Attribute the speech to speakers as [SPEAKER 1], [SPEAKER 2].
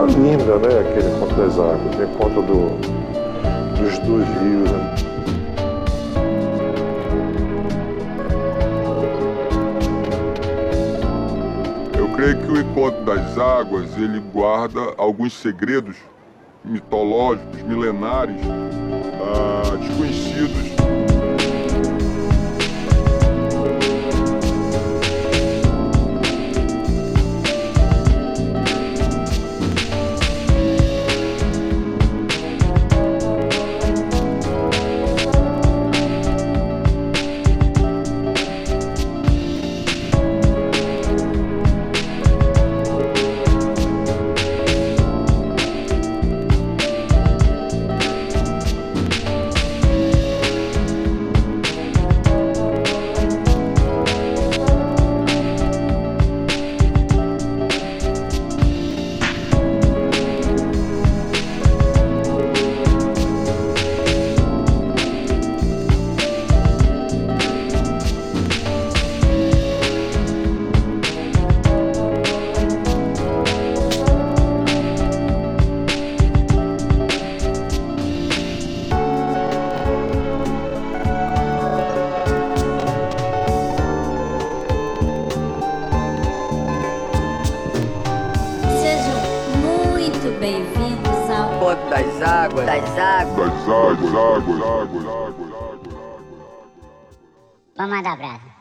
[SPEAKER 1] linda, né? Aquele encontro das águas, o encontro dos dois rios, né?
[SPEAKER 2] Eu creio que o encontro das águas, ele guarda alguns segredos mitológicos, milenares, desconhecidos.
[SPEAKER 3] Bem-vindos ao Encontro das Águas.
[SPEAKER 2] Das águas.
[SPEAKER 3] Vamos mandar brasa.